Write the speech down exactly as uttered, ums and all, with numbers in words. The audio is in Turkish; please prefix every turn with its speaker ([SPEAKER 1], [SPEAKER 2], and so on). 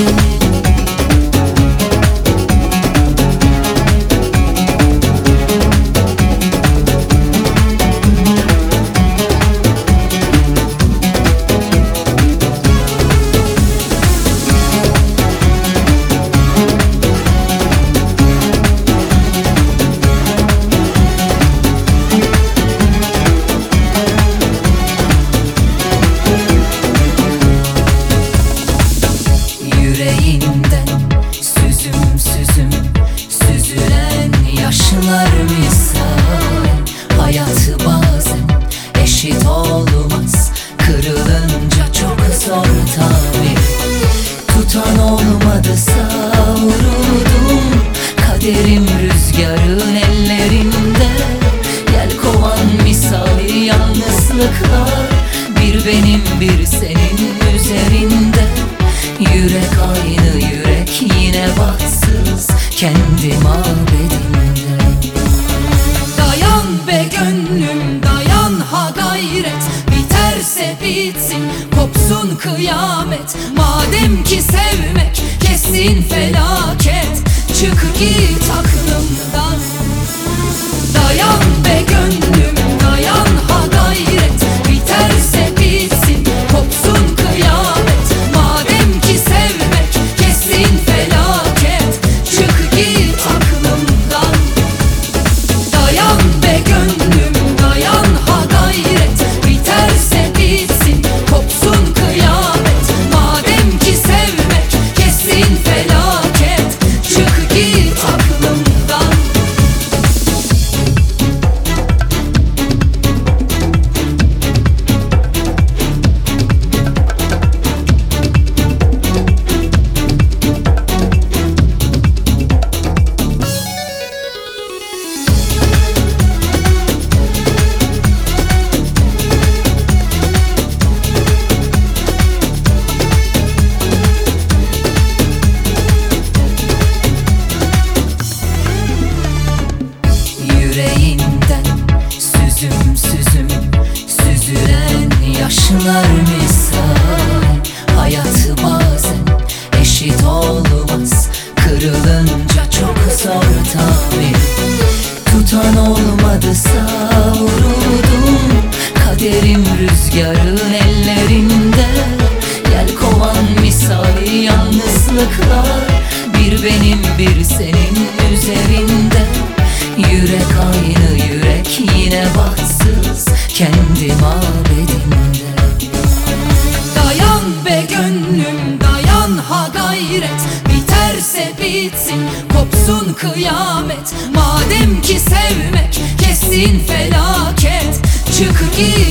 [SPEAKER 1] Yüreğinden süzüm süzüm süzülen yaşlar misal. Hayatı bazen eşit olmaz, kırılınca çok zor tabi. Tutan olmadı savruldum, kaderim rüzgarın ellerinde. Yelkovan misali yalnızlıklar, bir benim bir senin üzerinde. Yürek aynı yürek yine bahtsız, kendi mabedinde.
[SPEAKER 2] Dayan be gönlüm dayan, ha gayret. Biterse bitsin, kopsun kıyamet. Madem ki sevmek kesin felaket, çık git aklımdan. Dayan be gönlüm dayan, ha gayret. Biterse bitsin, kopsun kıyamet. Madem ki sevmek kesin felaket, çık git aklımdan. Dayan be gönlüm dayan, ha gayret. Biterse bitsin, kopsun kıyamet. Madem ki sevmek kesin felaket, çık git aklımdan.
[SPEAKER 1] Yüreğinden süzüm süzüm süzülen yaşlar misal. Hayatı bazen eşit olmaz, kırılınca çok zor tabi. Tutan olmadı savruldum, kaderim rüzgarın ellerinde. Yelkovan misali yalnızlıklar, bir benim bir senin üzerinde. Yürek aynı yürek yine bahtsız, kendi mabedinde.
[SPEAKER 2] Dayan be gönlüm dayan, ha gayret. Biterse bitsin, kopsun kıyamet. Madem ki sevmek kesin felaket, çık git